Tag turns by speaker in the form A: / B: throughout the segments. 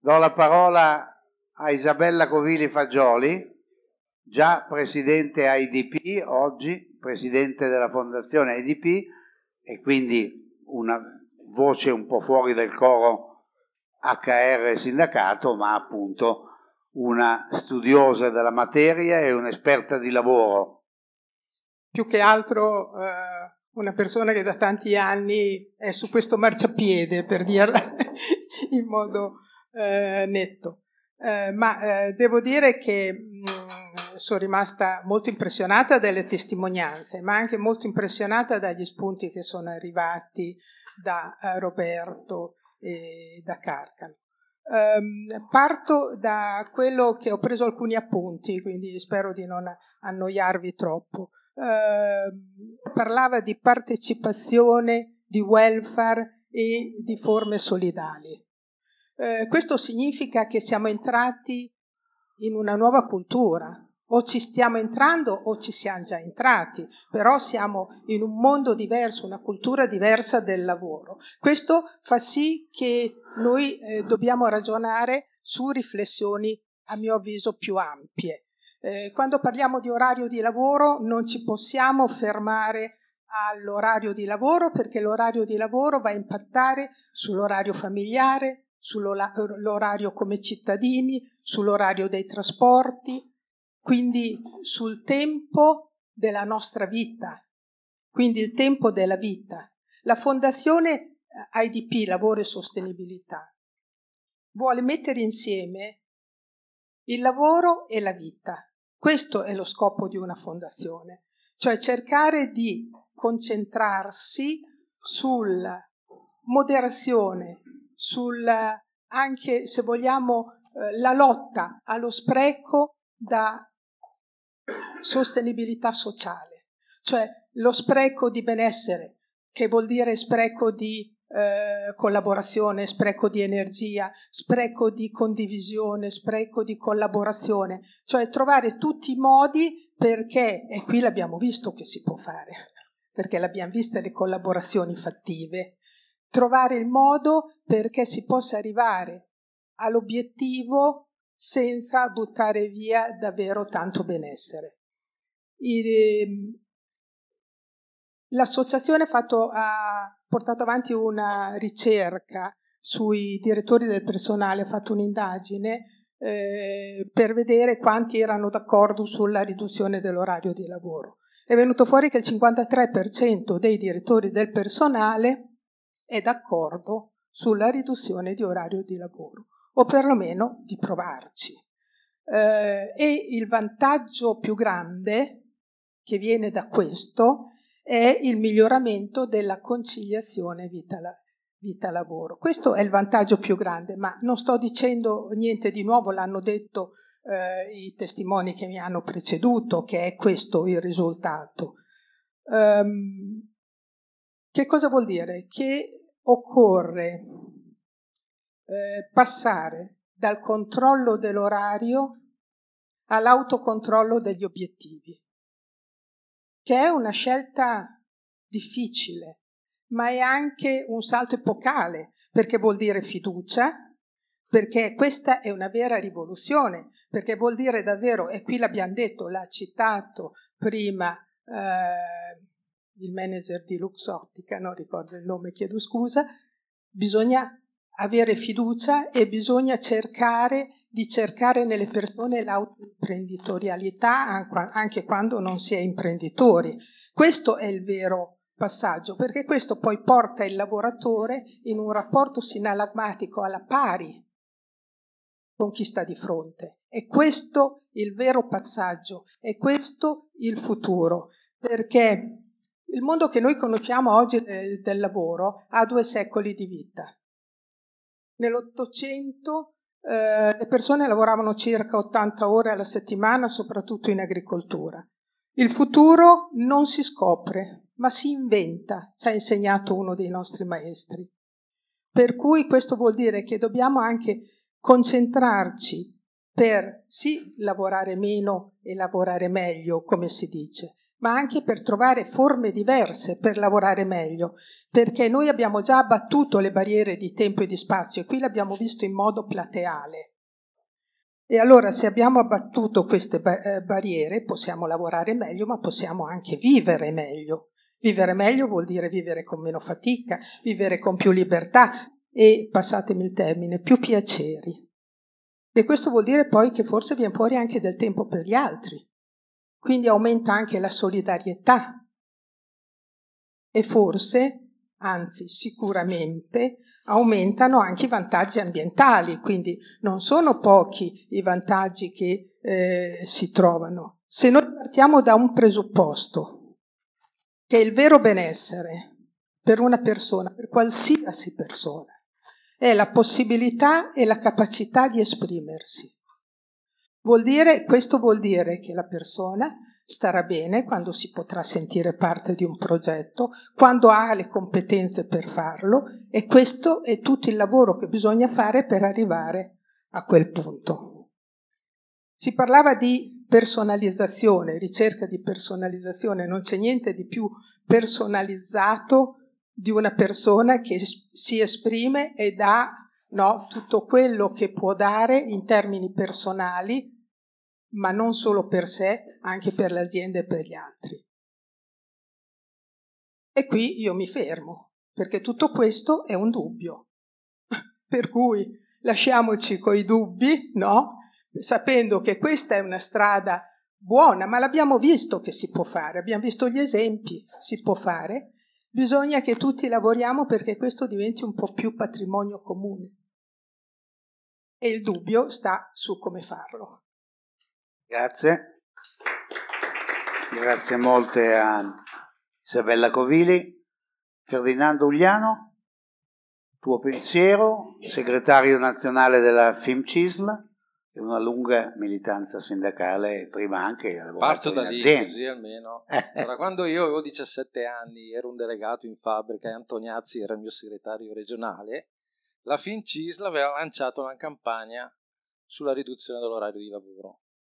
A: Do la parola a Isabella Covili Fagioli, già presidente IDP, oggi presidente della Fondazione IDP, e quindi una voce un po' fuori del coro HR sindacato, ma appunto una studiosa della materia e un'esperta di lavoro.
B: Più che altro una persona che da tanti anni è su questo marciapiede, per dirla in modo netto. Ma devo dire che sono rimasta molto impressionata dalle testimonianze, ma anche molto impressionata dagli spunti che sono arrivati da Roberto e da Carcano. Parto da quello che ho preso alcuni appunti, quindi spero di non annoiarvi troppo. Parlava di partecipazione, di welfare e di forme solidali. Questo significa che siamo entrati in una nuova cultura, o ci stiamo entrando o ci siamo già entrati, però siamo in un mondo diverso, una cultura diversa del lavoro. Questo fa sì che noi dobbiamo ragionare su riflessioni, a mio avviso, più ampie. Quando parliamo di orario di lavoro non ci possiamo fermare all'orario di lavoro, perché l'orario di lavoro va a impattare sull'orario familiare, sull'orario come cittadini, sull'orario dei trasporti, quindi sul tempo della nostra vita, quindi il tempo della vita. La Fondazione IDP, Lavoro e Sostenibilità, vuole mettere insieme il lavoro e la vita. Questo è lo scopo di una fondazione, cioè cercare di concentrarsi sulla moderazione, anche se vogliamo la lotta allo spreco da sostenibilità sociale, cioè lo spreco di benessere, che vuol dire spreco di collaborazione, spreco di energia, spreco di condivisione, spreco di collaborazione, cioè trovare tutti i modi perché, e qui l'abbiamo visto che si può fare, perché l'abbiamo viste le collaborazioni fattive, trovare il modo perché si possa arrivare all'obiettivo senza buttare via davvero tanto benessere. L'associazione ha portato avanti una ricerca sui direttori del personale, ha fatto un'indagine per vedere quanti erano d'accordo sulla riduzione dell'orario di lavoro. È venuto fuori che il 53% dei direttori del personale è d'accordo sulla riduzione di orario di lavoro, o perlomeno di provarci. E il vantaggio più grande che viene da questo è il miglioramento della conciliazione vita-lavoro. Questo è il vantaggio più grande, ma non sto dicendo niente di nuovo, l'hanno detto i testimoni che mi hanno preceduto, che è questo il risultato. Che cosa vuol dire? Che occorre passare dal controllo dell'orario all'autocontrollo degli obiettivi, che è una scelta difficile, ma è anche un salto epocale, perché vuol dire fiducia, perché questa è una vera rivoluzione, perché vuol dire davvero, e qui l'abbiamo detto, l'ha citato prima il manager di Luxottica, non ricordo il nome, chiedo scusa, bisogna avere fiducia e bisogna cercare nelle persone l'autoimprenditorialità anche quando non si è imprenditori. Questo è il vero passaggio, perché questo poi porta il lavoratore in un rapporto sinallagmatico alla pari con chi sta di fronte. È questo il vero passaggio, è questo il futuro, perché il mondo che noi conosciamo oggi del lavoro ha 2 secoli di vita. Nell'Ottocento le persone lavoravano circa 80 ore alla settimana, soprattutto in agricoltura. Il futuro non si scopre, ma si inventa, ci ha insegnato uno dei nostri maestri. Per cui questo vuol dire che dobbiamo anche concentrarci per sì lavorare meno e lavorare meglio, come si dice, ma anche per trovare forme diverse per lavorare meglio, perché noi abbiamo già abbattuto le barriere di tempo e di spazio e qui l'abbiamo visto in modo plateale. E allora se abbiamo abbattuto queste barriere possiamo lavorare meglio, ma possiamo anche vivere meglio. Vivere meglio vuol dire vivere con meno fatica, vivere con più libertà e, passatemi il termine, più piaceri. E questo vuol dire poi che forse viene fuori anche del tempo per gli altri. Quindi aumenta anche la solidarietà e forse, anzi sicuramente, aumentano anche i vantaggi ambientali, quindi non sono pochi i vantaggi che si trovano. Se noi partiamo da un presupposto, che il vero benessere per una persona, per qualsiasi persona, è la possibilità e la capacità di esprimersi. Questo vuol dire che la persona starà bene quando si potrà sentire parte di un progetto, quando ha le competenze per farlo, e questo è tutto il lavoro che bisogna fare per arrivare a quel punto. Si parlava di personalizzazione, ricerca di personalizzazione, non c'è niente di più personalizzato di una persona che si esprime e dà tutto quello che può dare in termini personali, ma non solo per sé, anche per l'azienda e per gli altri. E qui io mi fermo, perché tutto questo è un dubbio. Per cui lasciamoci coi dubbi, no? Sapendo che questa è una strada buona, ma l'abbiamo visto che si può fare, abbiamo visto gli esempi, si può fare. Bisogna che tutti lavoriamo perché questo diventi un po' più patrimonio comune. E il dubbio sta su come farlo.
A: Grazie. Grazie molte a Isabella Covili. Ferdinando Ugliano, tuo pensiero, segretario nazionale della FIMCISL e una lunga militanza sindacale, prima anche lavorato
C: Parto
A: in
C: da lì,
A: azienda.
C: così almeno. Allora, quando io avevo 17 anni, ero un delegato in fabbrica e Antoniazzi era il mio segretario regionale, la FIMCISL aveva lanciato una campagna sulla riduzione dell'orario di lavoro.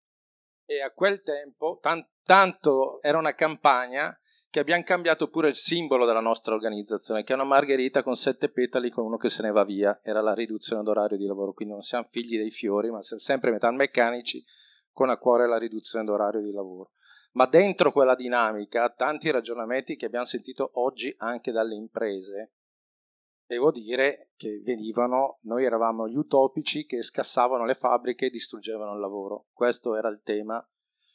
C: E a quel tempo, tanto era una campagna che abbiamo cambiato pure il simbolo della nostra organizzazione, che è una margherita con 7 petali con uno che se ne va via, era la riduzione d'orario di lavoro, quindi non siamo figli dei fiori, ma siamo sempre metalmeccanici con a cuore la riduzione d'orario di lavoro. Ma dentro quella dinamica, tanti ragionamenti che abbiamo sentito oggi anche dalle imprese, devo dire che venivano, noi eravamo gli utopici che scassavano le fabbriche e distruggevano il lavoro, questo era il tema,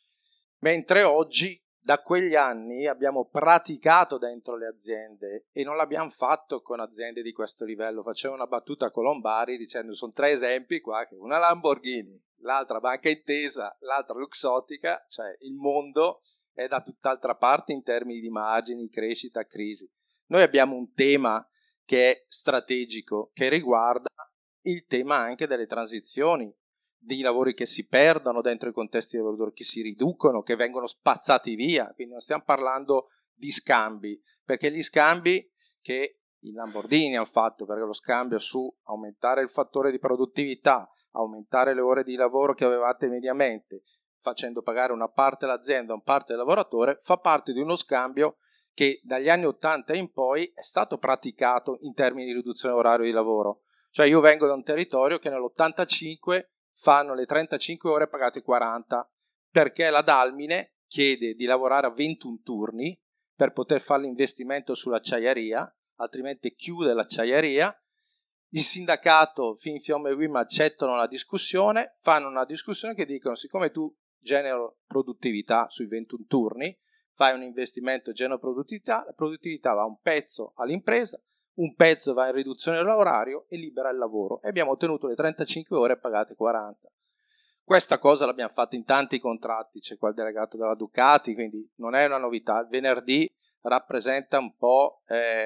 C: mentre oggi da quegli anni abbiamo praticato dentro le aziende e non l'abbiamo fatto con aziende di questo livello. Facevo una battuta a Colombari dicendo sono 3 esempi qua, che una Lamborghini, l'altra Banca Intesa, l'altra Luxottica, cioè il mondo è da tutt'altra parte in termini di margini, crescita, crisi. Noi abbiamo un tema che è strategico, che riguarda il tema anche delle transizioni, di lavori che si perdono dentro i contesti di lavoro, che si riducono, che vengono spazzati via, quindi non stiamo parlando di scambi, perché gli scambi che i Lamborghini hanno fatto, perché lo scambio su aumentare il fattore di produttività, aumentare le ore di lavoro che avevate mediamente, facendo pagare una parte all'azienda, una parte al lavoratore, fa parte di uno scambio che dagli anni 80 in poi è stato praticato in termini di riduzione dell'orario di lavoro. Cioè io vengo da un territorio che nell'85 fanno le 35 ore pagate 40, perché la Dalmine chiede di lavorare a 21 turni per poter fare l'investimento sull'acciaieria, altrimenti chiude l'acciaieria. Il sindacato Fin Fiume Wim accettano la discussione, fanno una discussione che dicono siccome tu generi produttività sui 21 turni, fai un investimento, genera produttività, la produttività va un pezzo all'impresa, un pezzo va in riduzione dell'orario e libera il lavoro. E abbiamo ottenuto le 35 ore pagate 40. Questa cosa l'abbiamo fatta in tanti contratti, c'è qua il delegato della Ducati, quindi non è una novità. Il venerdì rappresenta un po'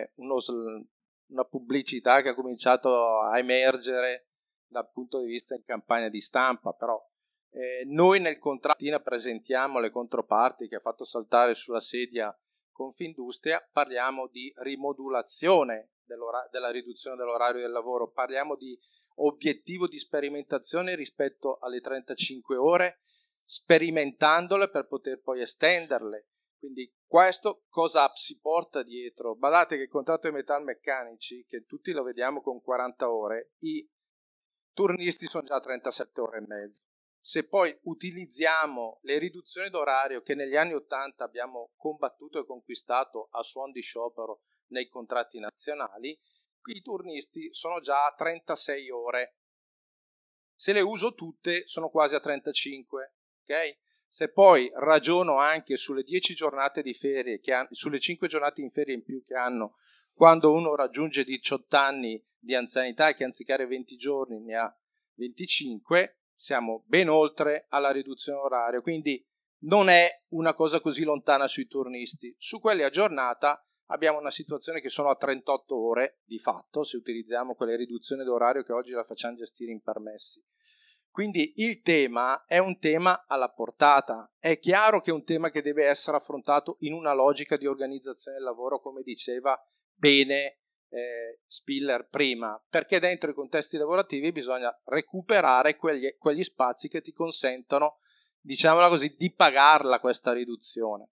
C: una pubblicità che ha cominciato a emergere dal punto di vista di campagna di stampa, però noi nel contrattina presentiamo le controparti che ha fatto saltare sulla sedia Confindustria, parliamo di rimodulazione della riduzione dell'orario del lavoro, parliamo di obiettivo di sperimentazione rispetto alle 35 ore, sperimentandole per poter poi estenderle, Quindi questo cosa si porta dietro? Badate che il contratto dei metalmeccanici, che tutti lo vediamo con 40 ore, i turnisti sono già a 37 ore e mezzo. Se poi utilizziamo le riduzioni d'orario che negli anni 80 abbiamo combattuto e conquistato a suon di sciopero nei contratti nazionali, i turnisti sono già a 36 ore. Se le uso tutte sono quasi a 35, ok? Se poi ragiono anche sulle 10 giornate di ferie, sulle 5 giornate in ferie in più che hanno, quando uno raggiunge 18 anni di anzianità, che anziché avere 20 giorni ne ha 25, siamo ben oltre alla riduzione oraria. Quindi non è una cosa così lontana sui turnisti. Su quelli a giornata abbiamo una situazione che sono a 38 ore di fatto, se utilizziamo quelle riduzioni d'orario che oggi la facciamo gestire in permessi. Quindi il tema è un tema alla portata. È chiaro che è un tema che deve essere affrontato in una logica di organizzazione del lavoro, come diceva bene Spiller prima, perché dentro i contesti lavorativi bisogna recuperare quegli spazi che ti consentono, diciamola così, di pagarla questa riduzione.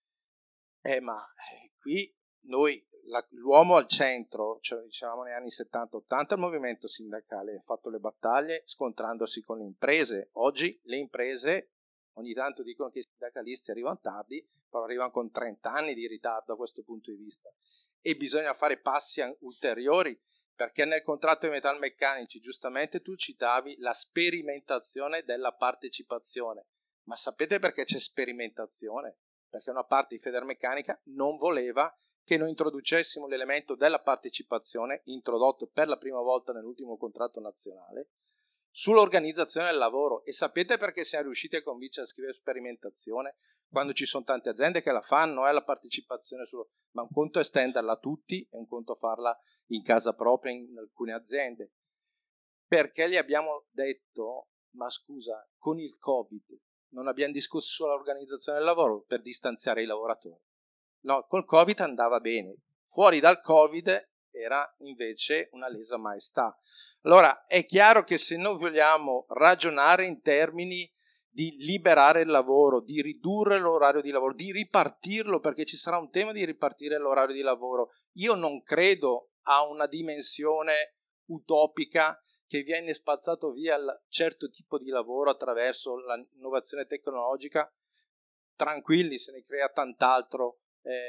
C: Ma qui noi, l'uomo al centro, cioè diciamo negli anni 70-80, il movimento sindacale ha fatto le battaglie scontrandosi con le imprese. Oggi le imprese ogni tanto dicono che i sindacalisti arrivano tardi, però arrivano con 30 anni di ritardo a questo punto di vista. E bisogna fare passi ulteriori, perché nel contratto dei metalmeccanici, giustamente tu citavi la sperimentazione della partecipazione. Ma sapete perché c'è sperimentazione? Perché una parte di Federmeccanica non voleva che noi introducessimo l'elemento della partecipazione, introdotto per la prima volta nell'ultimo contratto nazionale, sull'organizzazione del lavoro. E sapete perché siamo riusciti a convincere a scrivere sperimentazione? Quando ci sono tante aziende che la fanno, la partecipazione, ma un conto è estenderla a tutti e un conto farla in casa propria in alcune aziende. Perché gli abbiamo detto, ma scusa, con il Covid non abbiamo discusso sull'organizzazione del lavoro per distanziare i lavoratori? No, col Covid andava bene. Fuori dal Covid era invece una lesa maestà. Allora, è chiaro che se noi vogliamo ragionare in termini di liberare il lavoro, di ridurre l'orario di lavoro, di ripartirlo, perché ci sarà un tema di ripartire l'orario di lavoro, io non credo a una dimensione utopica che viene spazzato via il certo tipo di lavoro attraverso l'innovazione tecnologica. Tranquilli, se ne crea tant'altro,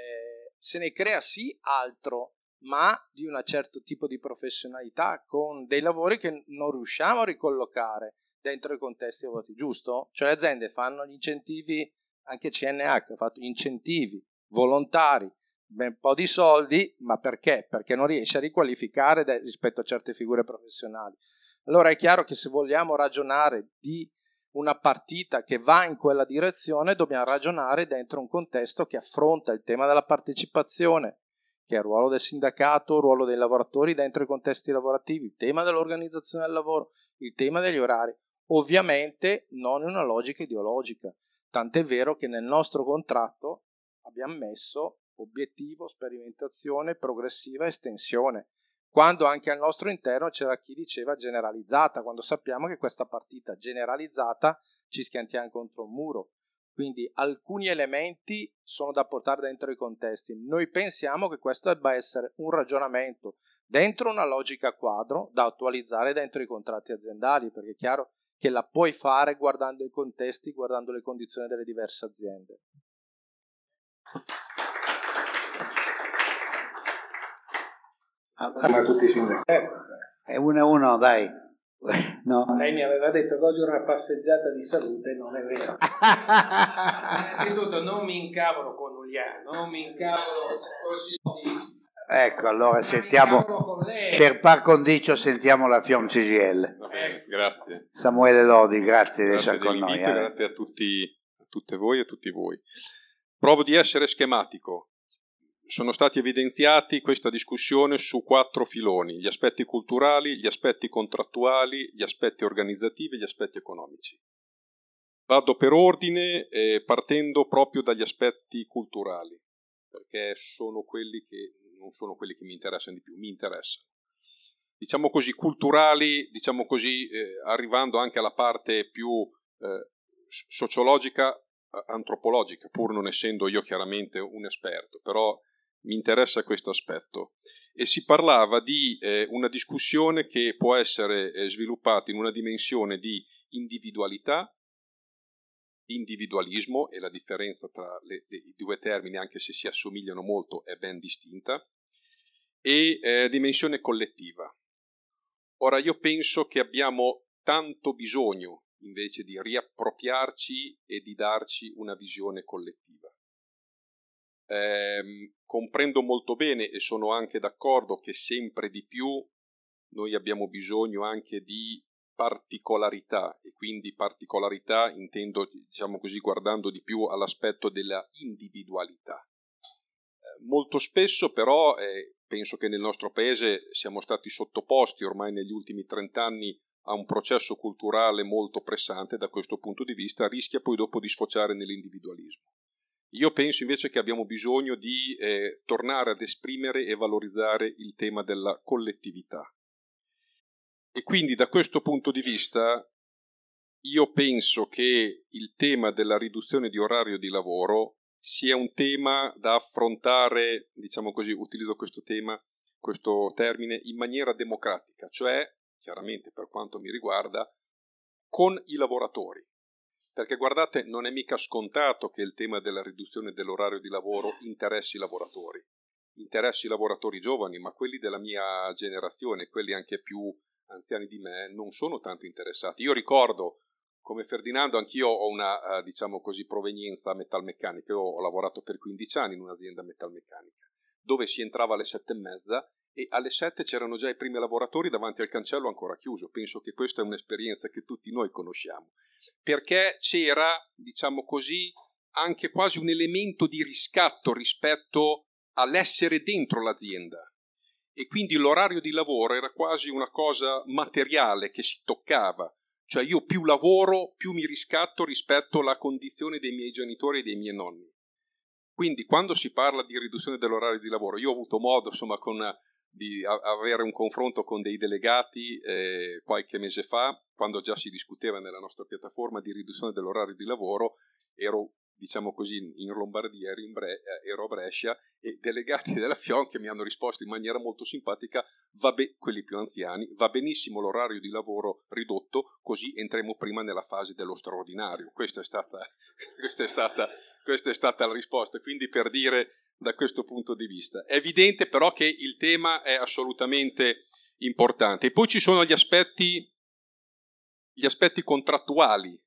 C: se ne crea sì altro, ma di un certo tipo di professionalità, con dei lavori che non riusciamo a ricollocare dentro i contesti lavorativi, giusto? Cioè le aziende fanno gli incentivi, anche CNH ha fatto gli incentivi volontari, ben po' di soldi, ma perché? Perché non riesce a riqualificare rispetto a certe figure professionali. Allora è chiaro che se vogliamo ragionare di una partita che va in quella direzione, dobbiamo ragionare dentro un contesto che affronta il tema della partecipazione, che è il ruolo del sindacato, il ruolo dei lavoratori dentro i contesti lavorativi, il tema dell'organizzazione del lavoro, il tema degli orari, ovviamente non in una logica ideologica, tant'è vero che nel nostro contratto abbiamo messo obiettivo, sperimentazione, progressiva estensione, quando anche al nostro interno c'era chi diceva generalizzata, quando sappiamo che questa partita generalizzata ci schiantiamo contro un muro. Quindi alcuni elementi sono da portare dentro i contesti. Noi pensiamo che questo debba essere un ragionamento dentro una logica quadro da attualizzare dentro i contratti aziendali, perché è chiaro che la puoi fare guardando i contesti, guardando le condizioni delle diverse aziende.
D: Ma tutti i sindacati.
A: È uno a uno, dai. No.
D: Lei mi aveva detto che oggi era una passeggiata di salute, non è vero. Innanzitutto non mi incavolo con Uliano, non mi incavolo così.
A: Ecco, allora sentiamo, per par condicio sentiamo la FIOM CGIL.
E: Grazie.
A: Samuele Lodi, grazie di essere con noi.
E: Grazie a tutte voi e a tutti voi. Provo di essere schematico. Sono stati evidenziati questa discussione su 4 filoni: gli aspetti culturali, gli aspetti contrattuali, gli aspetti organizzativi e gli aspetti economici. Vado per ordine partendo proprio dagli aspetti culturali, perché sono quelli che non sono quelli che mi interessano di più, mi interessano. Diciamo così, culturali, diciamo così, arrivando anche alla parte più sociologica, antropologica, pur non essendo io chiaramente un esperto, però mi interessa questo aspetto. E si parlava di una discussione che può essere sviluppata in una dimensione di individualità, individualismo, e la differenza tra i due termini, anche se si assomigliano molto, è ben distinta, e dimensione collettiva. Ora, io penso che abbiamo tanto bisogno invece di riappropriarci e di darci una visione collettiva. Comprendo molto bene e sono anche d'accordo che sempre di più noi abbiamo bisogno anche di particolarità, e quindi particolarità intendo, diciamo così, guardando di più all'aspetto della individualità. Molto spesso però penso che nel nostro paese siamo stati sottoposti ormai negli ultimi 30 anni a un processo culturale molto pressante. Da questo punto di vista rischia poi dopo di sfociare nell'individualismo. Io penso invece che abbiamo bisogno di tornare ad esprimere e valorizzare il tema della collettività. E quindi da questo punto di vista io penso che il tema della riduzione di orario di lavoro sia un tema da affrontare, diciamo così, utilizzo questo termine, in maniera democratica, cioè, chiaramente per quanto mi riguarda, con i lavoratori. Perché guardate, non è mica scontato che il tema della riduzione dell'orario di lavoro interessi i lavoratori giovani, ma quelli della mia generazione, quelli anche più anziani di me, non sono tanto interessati. Io ricordo, come Ferdinando, anch'io ho una, diciamo così, provenienza metalmeccanica. Io ho lavorato per 15 anni in un'azienda metalmeccanica, dove si entrava alle 7:30 e alle 7 c'erano già i primi lavoratori davanti al cancello ancora chiuso. Penso che questa è un'esperienza che tutti noi conosciamo, perché c'era, diciamo così, anche quasi un elemento di riscatto rispetto all'essere dentro l'azienda. E quindi l'orario di lavoro era quasi una cosa materiale che si toccava, cioè io più lavoro, più mi riscatto rispetto alla condizione dei miei genitori e dei miei nonni. Quindi quando si parla di riduzione dell'orario di lavoro, io ho avuto modo, insomma, di avere un confronto con dei delegati qualche mese fa, quando già si discuteva nella nostra piattaforma di riduzione dell'orario di lavoro. Ero, diciamo così, in Lombardia, ero a Brescia, e delegati della FION che mi hanno risposto in maniera molto simpatica: quelli più anziani, va benissimo l'orario di lavoro ridotto, così entriamo prima nella fase dello straordinario. Questa è stata la risposta. Quindi, per dire, da questo punto di vista è evidente però che il tema è assolutamente importante. E poi ci sono gli aspetti contrattuali,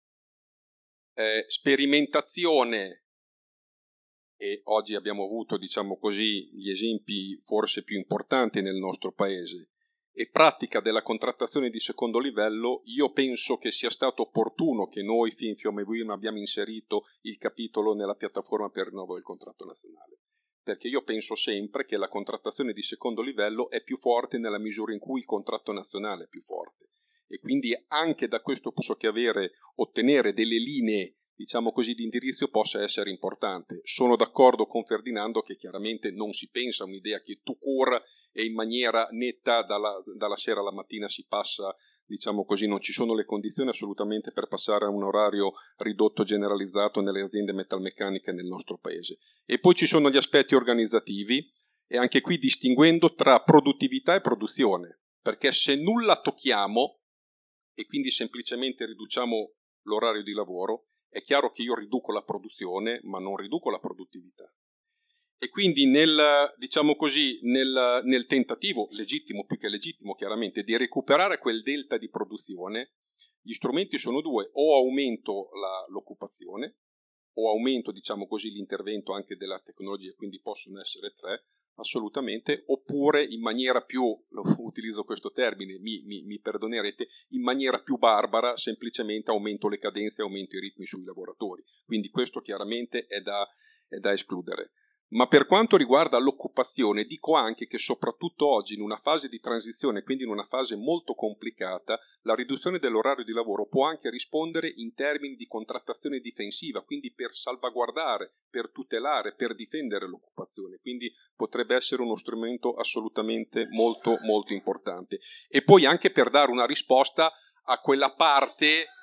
E: sperimentazione, e oggi abbiamo avuto, diciamo così, gli esempi forse più importanti nel nostro paese, e pratica della contrattazione di secondo livello. Io penso che sia stato opportuno che noi Fiume Buino abbiamo inserito il capitolo nella piattaforma per il rinnovo del contratto nazionale, perché io penso sempre che la contrattazione di secondo livello è più forte nella misura in cui il contratto nazionale è più forte, e quindi anche da questo punto che ottenere delle linee, diciamo così, di indirizzo possa essere importante. Sono d'accordo con Ferdinando che chiaramente non si pensa a un'idea che tout court e in maniera netta dalla sera alla mattina si passa, diciamo così, non ci sono le condizioni assolutamente per passare a un orario ridotto generalizzato nelle aziende metalmeccaniche nel nostro paese. E poi ci sono gli aspetti organizzativi, e anche qui distinguendo tra produttività e produzione, perché se nulla tocchiamo e quindi semplicemente riduciamo l'orario di lavoro, è chiaro che io riduco la produzione, ma non riduco la produttività. E quindi diciamo così, nel tentativo, legittimo più che legittimo chiaramente, di recuperare quel delta di produzione, gli strumenti sono due: o aumento l'occupazione, o aumento, diciamo così, l'intervento anche della tecnologia, quindi possono essere tre, assolutamente, oppure in maniera più, utilizzo questo termine, mi perdonerete, in maniera più barbara, semplicemente aumento le cadenze, aumento i ritmi sui lavoratori. Quindi questo chiaramente è da escludere. Ma per quanto riguarda l'occupazione, dico anche che soprattutto oggi, in una fase di transizione, quindi in una fase molto complicata, la riduzione dell'orario di lavoro può anche rispondere in termini di contrattazione difensiva, quindi per salvaguardare, per tutelare, per difendere l'occupazione. Quindi potrebbe essere uno strumento assolutamente molto, molto importante. E poi anche per dare una risposta a quella parte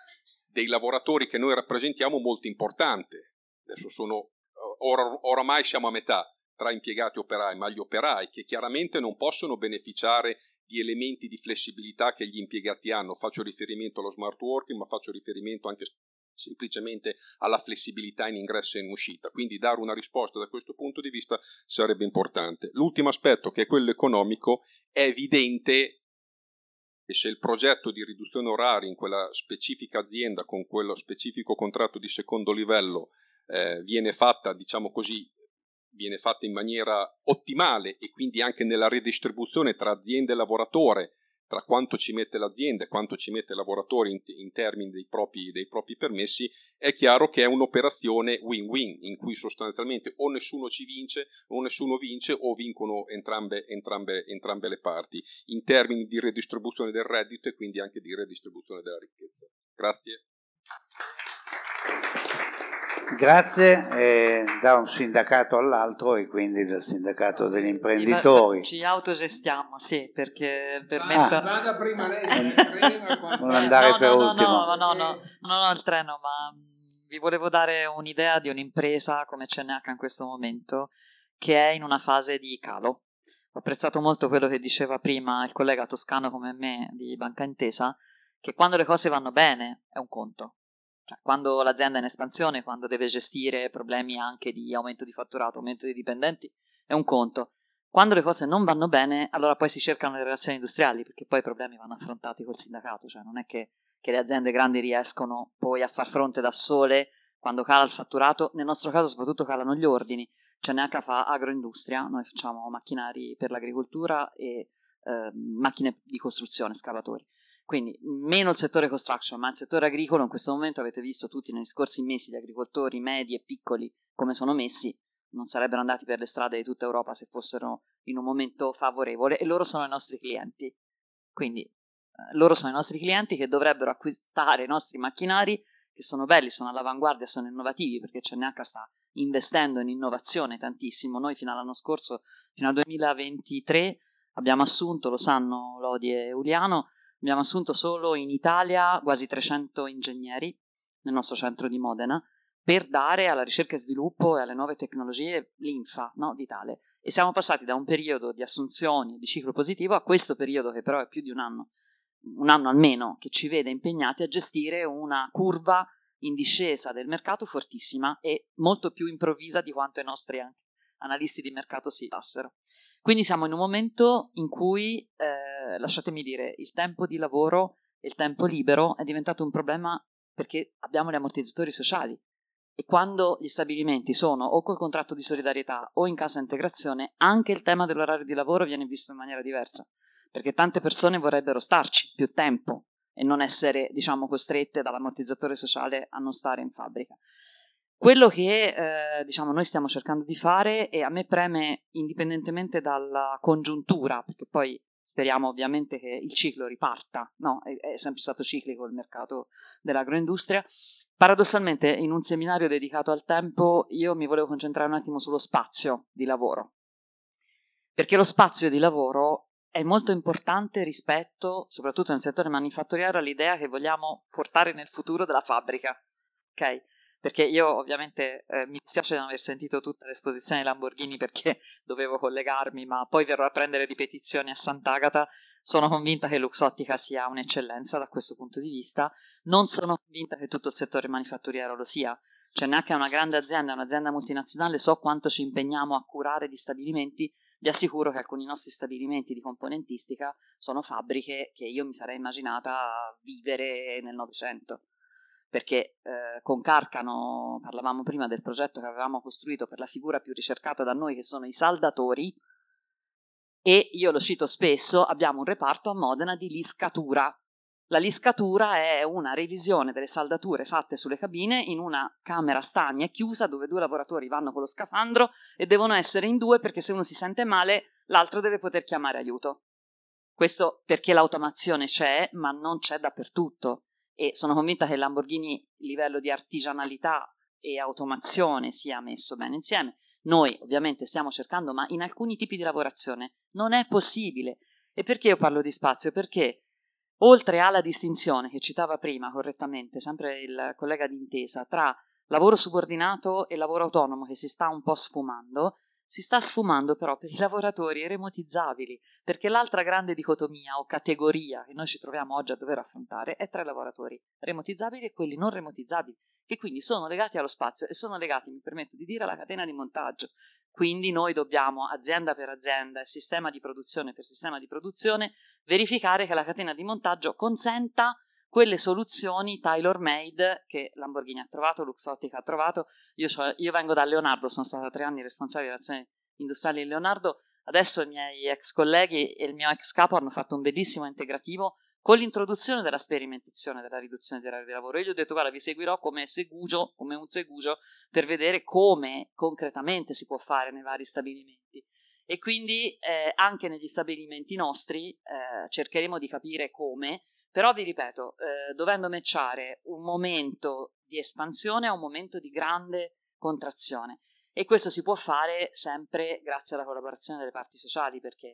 E: dei lavoratori che noi rappresentiamo molto importante. Adesso oramai siamo a metà tra impiegati e operai, ma gli operai che chiaramente non possono beneficiare di elementi di flessibilità che gli impiegati hanno. Faccio riferimento allo smart working, ma faccio riferimento anche semplicemente alla flessibilità in ingresso e in uscita. Quindi dare una risposta da questo punto di vista sarebbe importante. L'ultimo aspetto, che è quello economico, è evidente che se il progetto di riduzione oraria in quella specifica azienda con quello specifico contratto di secondo livello viene fatta, diciamo così, viene fatta in maniera ottimale e quindi anche nella redistribuzione tra azienda e lavoratore, tra quanto ci mette l'azienda e quanto ci mette il lavoratore in termini dei propri permessi, è chiaro che è un'operazione win-win, in cui sostanzialmente o nessuno ci vince o nessuno vince, o vincono entrambe le parti, in termini di redistribuzione del reddito e quindi anche di redistribuzione della ricchezza. Grazie.
A: Grazie, da un sindacato all'altro e quindi dal sindacato degli imprenditori.
F: Ci autogestiamo, sì, perché
D: Vada prima lei sul treno.
A: Non andare per ultimo.
F: No, non ho il treno, ma vi volevo dare un'idea di un'impresa come CNH in questo momento, che è in una fase di calo. Ho apprezzato molto quello che diceva prima il collega toscano come me di Banca Intesa, che quando le cose vanno bene è un conto. Quando l'azienda è in espansione, quando deve gestire problemi anche di aumento di fatturato, aumento di dipendenti, è un conto. Quando le cose non vanno bene, allora poi si cercano le relazioni industriali, perché poi i problemi vanno affrontati col sindacato, cioè non è che le aziende grandi riescono poi a far fronte da sole quando cala il fatturato, nel nostro caso soprattutto calano gli ordini. CNH fa agroindustria, noi facciamo macchinari per l'agricoltura e macchine di costruzione, scavatori. Quindi meno il settore construction, ma il settore agricolo in questo momento avete visto tutti negli scorsi mesi gli agricoltori medi e piccoli come sono messi, non sarebbero andati per le strade di tutta Europa se fossero in un momento favorevole, e loro sono i nostri clienti. Quindi loro sono i nostri clienti che dovrebbero acquistare i nostri macchinari, che sono belli, sono all'avanguardia, sono innovativi, perché CNH sta investendo in innovazione tantissimo. Noi fino all'anno scorso, fino al 2023, abbiamo assunto, lo sanno Lodi e Uliano, abbiamo assunto solo in Italia quasi 300 ingegneri nel nostro centro di Modena per dare alla ricerca e sviluppo e alle nuove tecnologie l'infa, no, vitale. E siamo passati da un periodo di assunzioni di ciclo positivo a questo periodo, che però è più di un anno almeno, che ci vede impegnati a gestire una curva in discesa del mercato fortissima e molto più improvvisa di quanto i nostri analisti di mercato si passero. Quindi siamo in un momento in cui, lasciatemi dire, il tempo di lavoro e il tempo libero è diventato un problema perché abbiamo gli ammortizzatori sociali, e quando gli stabilimenti sono o col contratto di solidarietà o in cassa integrazione, anche il tema dell'orario di lavoro viene visto in maniera diversa, perché tante persone vorrebbero starci più tempo e non essere, diciamo, costrette dall'ammortizzatore sociale a non stare in fabbrica. Quello che diciamo noi stiamo cercando di fare, e a me preme indipendentemente dalla congiuntura, perché poi speriamo ovviamente che il ciclo riparta, no? È sempre stato ciclico il mercato dell'agroindustria. Paradossalmente in un seminario dedicato al tempo io mi volevo concentrare un attimo sullo spazio di lavoro, perché lo spazio di lavoro è molto importante rispetto, soprattutto nel settore manifatturiero, all'idea che vogliamo portare nel futuro della fabbrica, ok? Perché io ovviamente mi dispiace non aver sentito tutta l'esposizione di Lamborghini perché dovevo collegarmi, ma poi verrò a prendere ripetizioni a Sant'Agata. Sono convinta che Luxottica sia un'eccellenza da questo punto di vista, non sono convinta che tutto il settore manifatturiero lo sia. CNH è una grande azienda, è un'azienda multinazionale, so quanto ci impegniamo a curare gli stabilimenti, vi assicuro che alcuni nostri stabilimenti di componentistica sono fabbriche che io mi sarei immaginata vivere nel Novecento. Perché con Carcano, parlavamo prima del progetto che avevamo costruito per la figura più ricercata da noi, che sono i saldatori, e io lo cito spesso, abbiamo un reparto a Modena di liscatura. La liscatura è una revisione delle saldature fatte sulle cabine in una camera stagna chiusa dove 2 lavoratori vanno con lo scafandro e devono essere in 2 perché se uno si sente male l'altro deve poter chiamare aiuto. Questo perché l'automazione c'è, ma non c'è dappertutto. E sono convinta che il Lamborghini, il livello di artigianalità e automazione sia messo bene insieme. Noi ovviamente stiamo cercando, ma in alcuni tipi di lavorazione non è possibile. E perché io parlo di spazio? Perché oltre alla distinzione che citava prima correttamente, sempre il collega d'Intesa, tra lavoro subordinato e lavoro autonomo che si sta un po' sfumando, si sta sfumando però per i lavoratori remotizzabili, perché l'altra grande dicotomia o categoria che noi ci troviamo oggi a dover affrontare è tra i lavoratori remotizzabili e quelli non remotizzabili, che quindi sono legati allo spazio e sono legati, mi permetto di dire, alla catena di montaggio. Quindi noi dobbiamo, azienda per azienda, sistema di produzione per sistema di produzione, verificare che la catena di montaggio consenta quelle soluzioni tailor-made che Lamborghini ha trovato, Luxottica ha trovato. Io vengo da Leonardo, sono stata 3 anni responsabile di relazioni industriali in Leonardo, adesso i miei ex colleghi e il mio ex capo hanno fatto un bellissimo integrativo con l'introduzione della sperimentazione della riduzione dell'orario di lavoro. Io gli ho detto: guarda, vi seguirò come un segugio per vedere come concretamente si può fare nei vari stabilimenti. E quindi anche negli stabilimenti nostri cercheremo di capire come, però vi ripeto, dovendo matchare un momento di espansione a un momento di grande contrazione. E questo si può fare sempre grazie alla collaborazione delle parti sociali, perché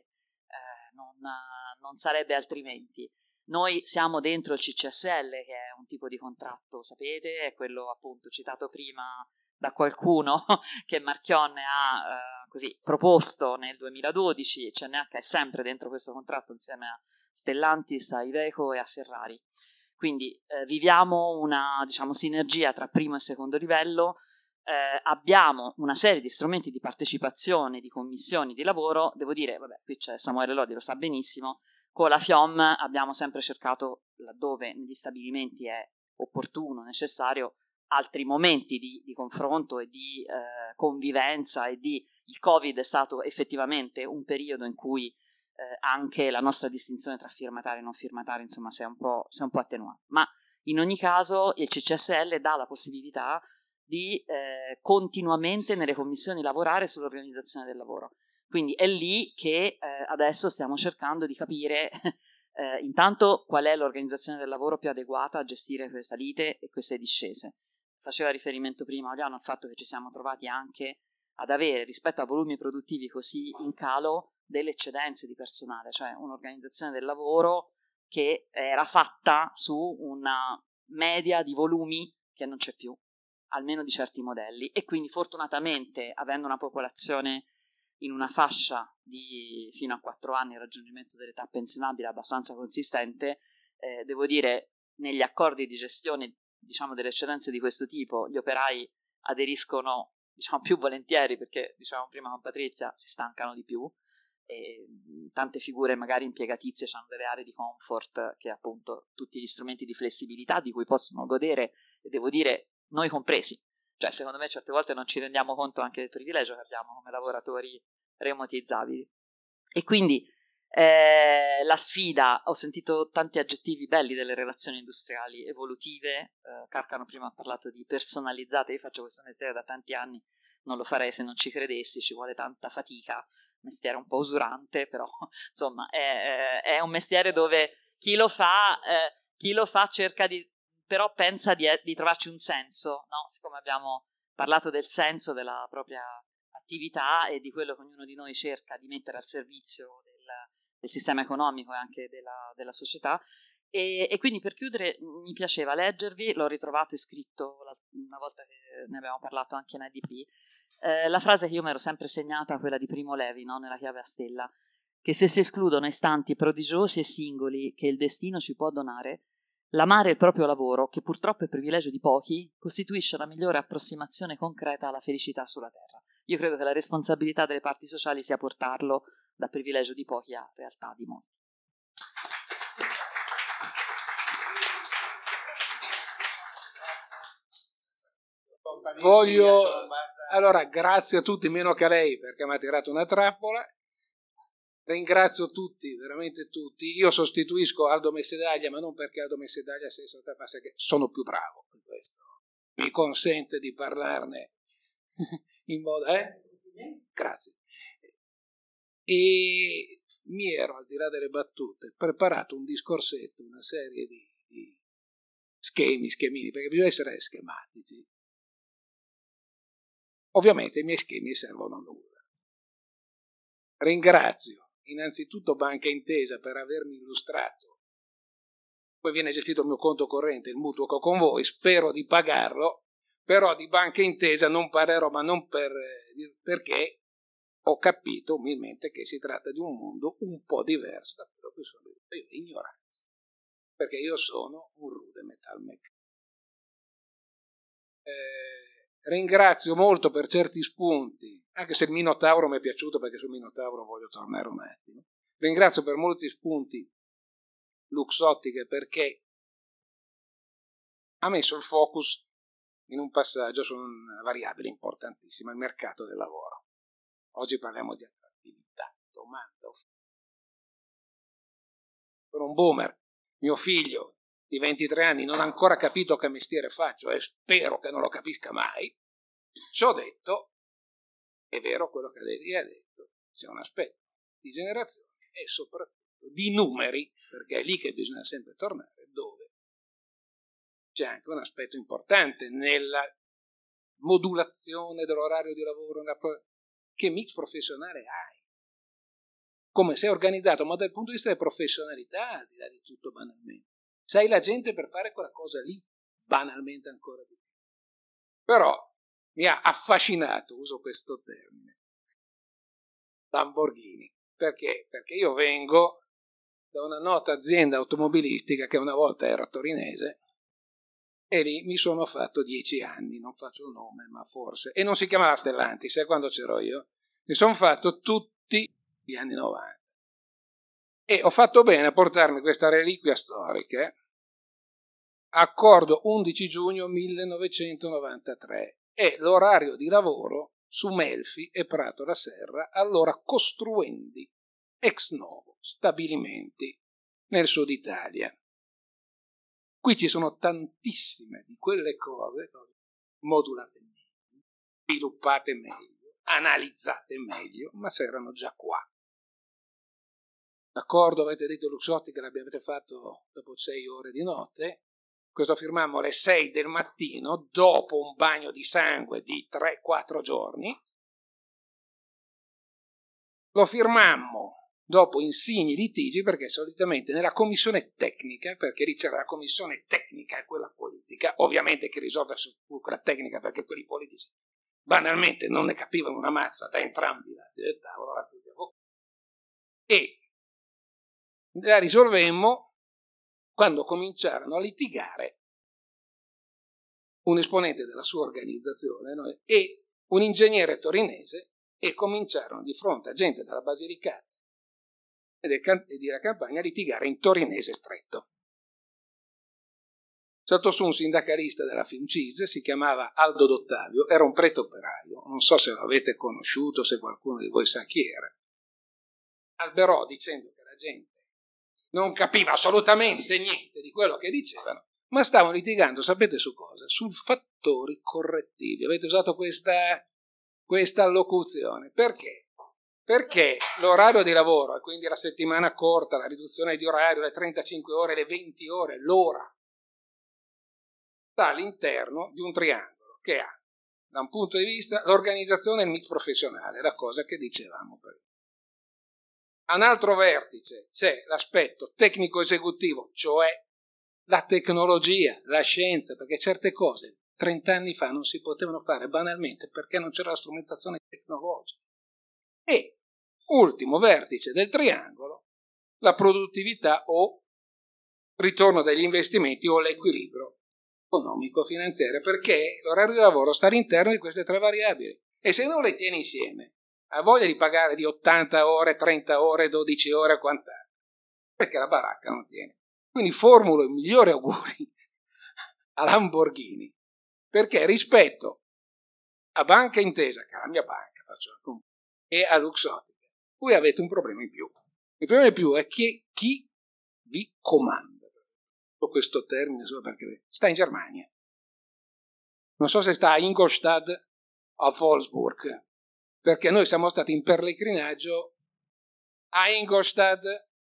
F: non sarebbe altrimenti. Noi siamo dentro il CCSL, che è un tipo di contratto, sapete, è quello appunto citato prima da qualcuno che Marchionne ha così proposto nel 2012. CNH è sempre dentro questo contratto insieme a Stellantis, a Iveco e a Ferrari. Quindi viviamo una, diciamo, sinergia tra primo e secondo livello. Abbiamo una serie di strumenti di partecipazione, di commissioni di lavoro. Devo dire, vabbè, qui c'è Samuele Lodi, lo sa benissimo, con la FIOM abbiamo sempre cercato, laddove negli stabilimenti è opportuno, necessario, altri momenti di confronto e di convivenza il Covid è stato effettivamente un periodo in cui anche la nostra distinzione tra firmatari e non firmatari, insomma, si è un po' attenuata. Ma in ogni caso il CCSL dà la possibilità di continuamente nelle commissioni lavorare sull'organizzazione del lavoro. Quindi è lì che adesso stiamo cercando di capire intanto qual è l'organizzazione del lavoro più adeguata a gestire queste salite e queste discese. Faceva riferimento prima Oriano al fatto che ci siamo trovati anche ad avere, rispetto a volumi produttivi così in calo, delle eccedenze di personale, cioè un'organizzazione del lavoro che era fatta su una media di volumi che non c'è più, almeno di certi modelli. E quindi fortunatamente, avendo una popolazione in una fascia di fino a 4 anni il raggiungimento dell'età pensionabile abbastanza consistente, devo dire, negli accordi di gestione, diciamo, delle eccedenze di questo tipo, gli operai aderiscono, diciamo, più volentieri, perché, diciamo prima con Patrizia, si stancano di più, e tante figure magari impiegatizie hanno delle aree di comfort che appunto tutti gli strumenti di flessibilità di cui possono godere, e devo dire noi compresi. Cioè, secondo me certe volte non ci rendiamo conto anche del privilegio che abbiamo come lavoratori remotizzabili. E quindi la sfida, ho sentito tanti aggettivi belli delle relazioni industriali evolutive. Carcano prima ha parlato di personalizzate. Io faccio questo mestiere da tanti anni, non lo farei se non ci credessi, ci vuole tanta fatica, mestiere un po' usurante, però insomma è un mestiere dove chi lo fa cerca di, però pensa di trovarci un senso, no? Siccome abbiamo parlato del senso della propria attività e di quello che ognuno di noi cerca di mettere al servizio del sistema economico e anche della società. E quindi, per chiudere, mi piaceva leggervi, l'ho ritrovato e scritto una volta che ne abbiamo parlato anche in IDP, la frase che io mi ero sempre segnata, quella di Primo Levi, no? Nella chiave a stella, che se si escludono istanti prodigiosi e singoli che il destino ci può donare, l'amare il proprio lavoro, che purtroppo è privilegio di pochi, costituisce la migliore approssimazione concreta alla felicità sulla terra. Io credo che la responsabilità delle parti sociali sia portarlo da privilegio di pochi a realtà di molti.
G: Allora, grazie a tutti, meno che a lei, perché mi ha tirato una trappola. Ringrazio tutti, veramente tutti. Io sostituisco Aldo Messedaglia, ma non perché Aldo Messedaglia sia ma perché sono più bravo in questo. Mi consente di parlarne in modo... Grazie. E mi ero, al di là delle battute, preparato un discorsetto, una serie di schemini, perché bisogna essere schematici. Ovviamente i miei schemi servono a nulla. Ringrazio innanzitutto Banca Intesa per avermi illustrato poi viene gestito il mio conto corrente, il mutuo che ho con voi, spero di pagarlo, però di Banca Intesa non parlerò, ma non perché ho capito umilmente che si tratta di un mondo un po' diverso da quello che sono io, ignoranza, perché io sono un rude metalmeccanico. Ringrazio molto per certi spunti, anche se il Minotauro mi è piaciuto, perché sul Minotauro voglio tornare un attimo. Ringrazio per molti spunti Luxottica, perché ha messo il focus in un passaggio su una variabile importantissima, il mercato del lavoro. Oggi parliamo di attrattività, domanda. Per un boomer, mio figlio di 23 anni non ha ancora capito che mestiere faccio e spero che non lo capisca mai. Ci ho detto, è vero quello che lei ha detto, c'è un aspetto di generazione e soprattutto di numeri, perché è lì che bisogna sempre tornare, dove c'è anche un aspetto importante nella modulazione dell'orario di lavoro, che mix professionale hai, come sei organizzato, ma dal punto di vista della professionalità, al di là di tutto banalmente. Sai la gente per fare quella cosa lì, banalmente ancora di più. Però mi ha affascinato, uso questo termine, Lamborghini. Perché? Perché io vengo da una nota azienda automobilistica che una volta era torinese e lì mi sono fatto 10 anni, non faccio il nome, ma forse, e non si chiamava Stellantis, sai quando c'ero io? Mi sono fatto tutti gli anni 90 e ho fatto bene a portarmi questa reliquia storica. Accordo 11 giugno 1993 è l'orario di lavoro su Melfi e Prato la Serra, allora costruendi ex novo stabilimenti nel sud Italia. Qui ci sono tantissime di quelle cose modulate meglio, sviluppate meglio, analizzate meglio, ma se erano già qua. D'accordo, avete detto Luxottica, l'abbiate fatto dopo 6 ore di notte. Questo firmammo alle 6 del mattino, dopo un bagno di sangue di 3-4 giorni. Lo firmammo dopo insigni litigi, perché solitamente nella commissione tecnica, perché lì c'era la commissione tecnica e quella politica, ovviamente che risolve su quella tecnica, perché quelli politici banalmente non ne capivano una mazza da entrambi i lati del tavolo, e la risolvemmo quando cominciarono a litigare un esponente della sua organizzazione e un ingegnere torinese, e cominciarono di fronte a gente della Basilicata e di La Campania a litigare in torinese stretto. Saltò su un sindacalista della Fincis, si chiamava Aldo D'Ottavio, era un prete operaio, non so se lo avete conosciuto, se qualcuno di voi sa chi era. Alberò dicendo che la gente non capiva assolutamente niente di quello che dicevano, ma stavano litigando, sapete su cosa? Su fattori correttivi. Avete usato questa allocuzione. Perché? Perché l'orario di lavoro, e quindi la settimana corta, la riduzione di orario, le 35 ore, le 20 ore, l'ora, sta all'interno di un triangolo che ha, da un punto di vista, l'organizzazione e il mix professionale, la cosa che dicevamo prima. A un altro vertice c'è l'aspetto tecnico-esecutivo, cioè la tecnologia, la scienza, perché certe cose 30 anni fa non si potevano fare banalmente perché non c'era la strumentazione tecnologica. E ultimo vertice del triangolo, la produttività o ritorno degli investimenti o l'equilibrio economico-finanziario, perché l'orario di lavoro sta all'interno di queste 3 variabili e se non le tieni insieme ha voglia di pagare di 80 ore, 30 ore, 12 ore, quant'altro, perché la baracca non tiene. Quindi formulo i migliori auguri a Lamborghini, perché rispetto a Banca Intesa, che è la mia banca, e a Luxottica, voi avete un problema in più. Il problema in più è che chi vi comanda, questo termine solo perché sta in Germania. Non so se sta a Ingolstadt o a Wolfsburg, perché noi siamo stati in pellegrinaggio a Ingolstadt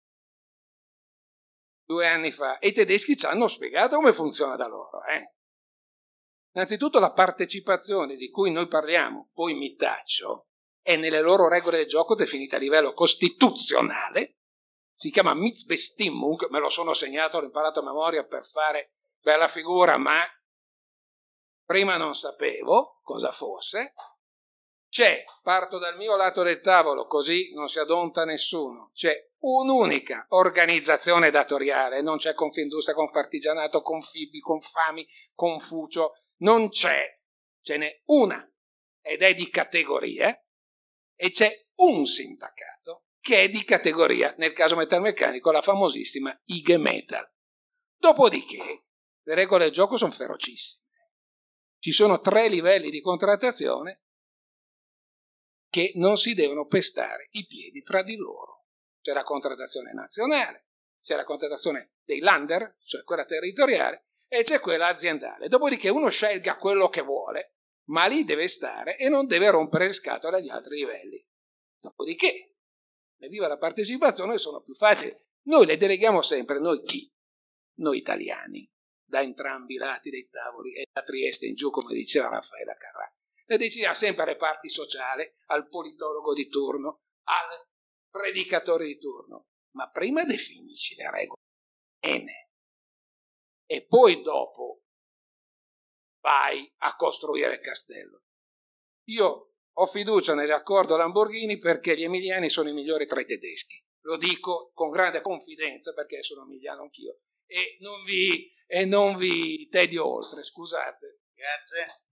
G: 2 anni fa e i tedeschi ci hanno spiegato come funziona da loro. Innanzitutto la partecipazione di cui noi parliamo, poi mi taccio, è nelle loro regole del gioco definite a livello costituzionale, si chiama Mitzbestimmung, me lo sono segnato, l'ho imparato a memoria per fare bella figura, ma prima non sapevo cosa fosse. Parto dal mio lato del tavolo, così non si adonta nessuno, c'è un'unica organizzazione datoriale, non c'è Confindustria, Confartigianato, Confibi, Confami, Confucio, non ce n'è una, ed è di categorie, e c'è un sindacato che è di categoria, nel caso metalmeccanico la famosissima IG Metal. Dopodiché le regole del gioco sono ferocissime. Ci sono 3 livelli di contrattazione che non si devono pestare i piedi tra di loro. C'è la contrattazione nazionale, c'è la contrattazione dei Länder, cioè quella territoriale, e c'è quella aziendale. Dopodiché uno scelga quello che vuole, ma lì deve stare e non deve rompere le scatole agli altri livelli. Dopodiché, viva la partecipazione, sono più facili. Noi le deleghiamo sempre, noi chi? Noi italiani, da entrambi i lati dei tavoli, e da Trieste in giù, come diceva Raffaella Carrà. Le decidiamo sempre alle parti sociali, al politologo di turno, al predicatore di turno. Ma prima definisci le regole bene. E poi dopo vai a costruire il castello. Io ho fiducia nell'accordo Lamborghini perché gli emiliani sono i migliori tra i tedeschi. Lo dico con grande confidenza perché sono emiliano anch'io. E non vi tedio oltre, scusate.
A: Grazie.